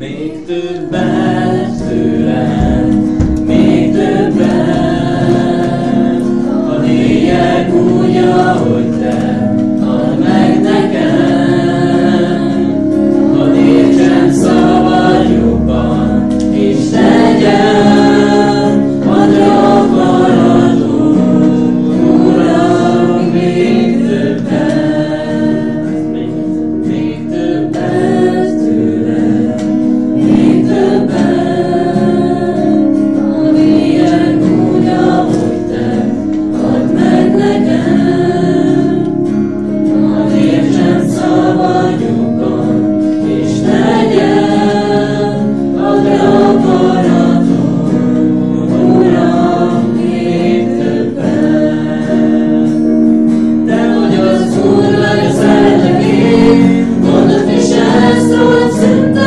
még többet tőlem, még többet. A lényeg úgy, ahogy te, add meg nekem, hadd értsem szabad jobban, és tegyem, hadd akaratod, Uram, még többet, még többet tőled, még többet. A lényeg úgy, ahogy te, add meg nekem, hadd értsem szabad jobban, és tegyem, hadd akaratod, Uram, még többet. Te vagy az Úr, nagyon szeretlek én, mondd is ezt, hogy szent